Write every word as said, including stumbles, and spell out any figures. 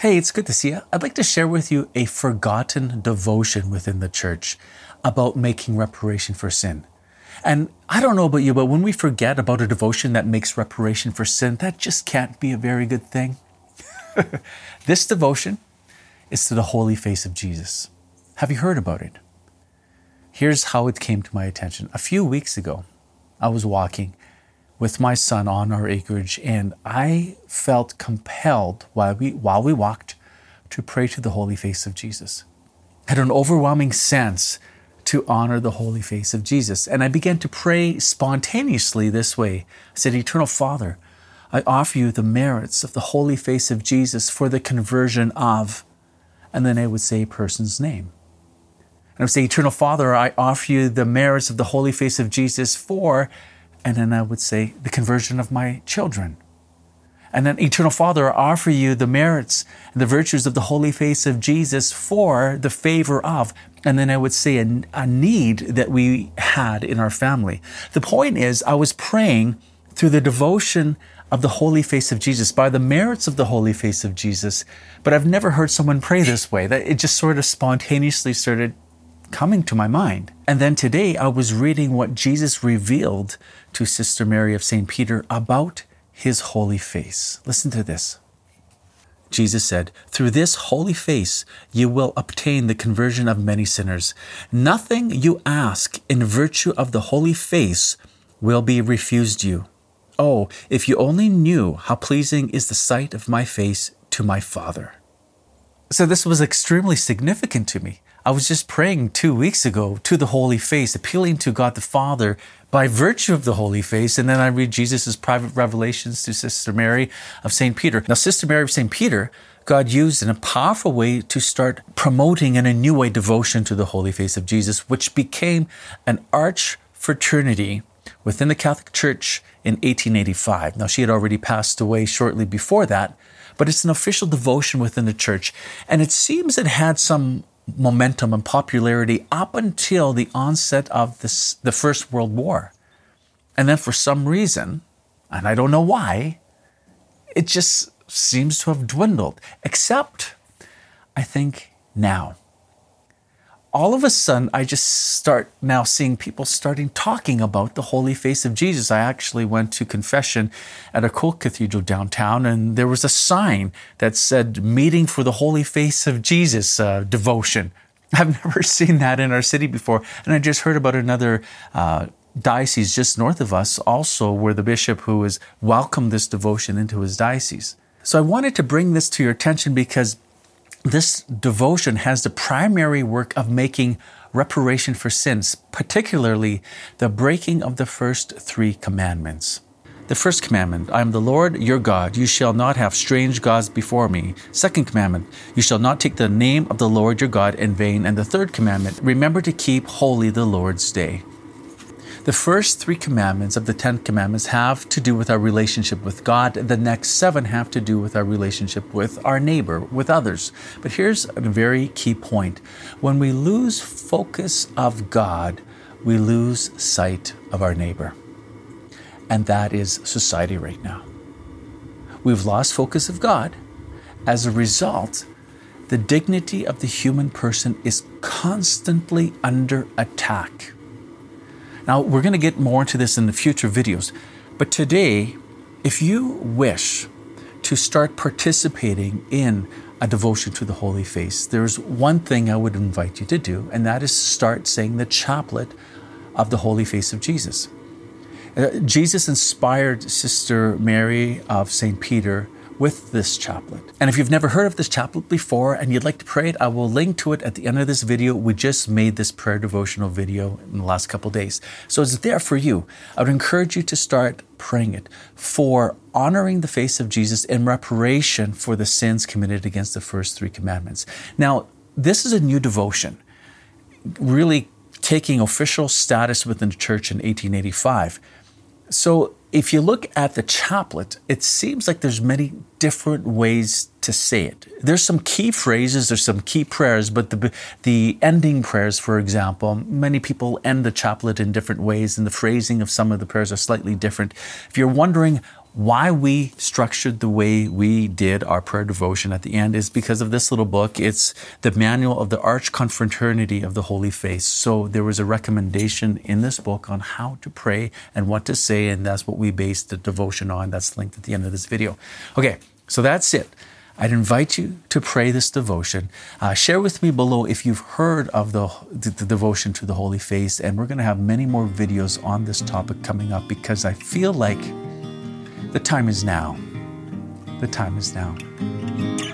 Hey, it's good to see you. I'd like to share with you a forgotten devotion within the church about making reparation for sin. And I don't know about you, but when we forget about a devotion that makes reparation for sin, that just can't be a very good thing. This devotion is to the holy face of Jesus. Have you heard about it? Here's how it came to my attention. A few weeks ago, I was walking with my son on our acreage, and I felt compelled while we while we walked to pray to the holy face of Jesus. I had an overwhelming sense to honor the holy face of Jesus. And I began to pray spontaneously this way. I said, Eternal Father, I offer you the merits of the holy face of Jesus for the conversion of, and then I would say a person's name. And I would say, Eternal Father, I offer you the merits of the holy face of Jesus for, and then I would say, the conversion of my children. And then, Eternal Father, I offer you the merits and the virtues of the holy face of Jesus for the favor of, and then I would say a, a need that we had in our family. The point is, I was praying through the devotion of the holy face of Jesus, by the merits of the holy face of Jesus, but I've never heard someone pray this way. That it just sort of spontaneously started coming to my mind. And then today I was reading what Jesus revealed to Sister Mary of Saint Peter about his holy face. Listen to this. Jesus said, through this holy face you will obtain the conversion of many sinners. Nothing you ask in virtue of the holy face will be refused you. Oh, if you only knew how pleasing is the sight of my face to my Father. So this was extremely significant to me. I was just praying two weeks ago to the holy face, appealing to God the Father by virtue of the holy face. And then I read Jesus' private revelations to Sister Mary of Saint Peter. Now, Sister Mary of Saint Peter, God used in a powerful way to start promoting in a new way devotion to the holy face of Jesus, which became an arch fraternity within the Catholic Church in eighteen eighty-five. Now, she had already passed away shortly before that, but it's an official devotion within the church. And it seems it had some momentum and popularity up until the onset of this, the First World War. And then for some reason, and I don't know why, it just seems to have dwindled, except I think now. All of a sudden, I just start now seeing people starting talking about the holy face of Jesus. I actually went to confession at a Cult Cathedral downtown, and there was a sign that said, meeting for the holy face of Jesus uh, devotion. I've never seen that in our city before. And I just heard about another uh, diocese just north of us also, where the bishop who has welcomed this devotion into his diocese. So I wanted to bring this to your attention because this devotion has the primary work of making reparation for sins, particularly the breaking of the first three commandments. The first commandment, I am the Lord your God. You shall not have strange gods before me. Second commandment, you shall not take the name of the Lord your God in vain. And the third commandment, remember to keep holy the Lord's day. The first three commandments of the Ten Commandments have to do with our relationship with God. The next seven have to do with our relationship with our neighbor, with others. But here's a very key point. When we lose focus of God, we lose sight of our neighbor. And that is society right now. We've lost focus of God. As a result, the dignity of the human person is constantly under attack. Now, we're going to get more into this in the future videos, but today, if you wish to start participating in a devotion to the Holy Face, there's one thing I would invite you to do, and that is start saying the chaplet of the Holy Face of Jesus. Uh, Jesus inspired Sister Mary of Saint Peter with this chaplet. And if you've never heard of this chaplet before and you'd like to pray it, I will link to it at the end of this video. We just made this prayer devotional video in the last couple of days. So it's there for you. I would encourage you to start praying it for honoring the face of Jesus in reparation for the sins committed against the first three commandments. Now, this is a new devotion, really taking official status within the church in eighteen eighty-five. So if you look at the chaplet, it seems like there's many different ways to say it. There's some key phrases, there's some key prayers, but the the ending prayers, for example, many people end the chaplet in different ways, and the phrasing of some of the prayers are slightly different. If you're wondering Why we structured the way we did our prayer devotion at the end is because of this little book. It's the Manual of the Arch Confraternity of the Holy Face. So there was a recommendation in this book on how to pray and what to say, and that's what we based the devotion on. That's linked at the end of this video. Okay, so that's it. I'd invite you to pray this devotion. Uh, share with me below if you've heard of the, the, the devotion to the Holy Face, and we're going to have many more videos on this topic coming up because I feel like the time is now. The time is now.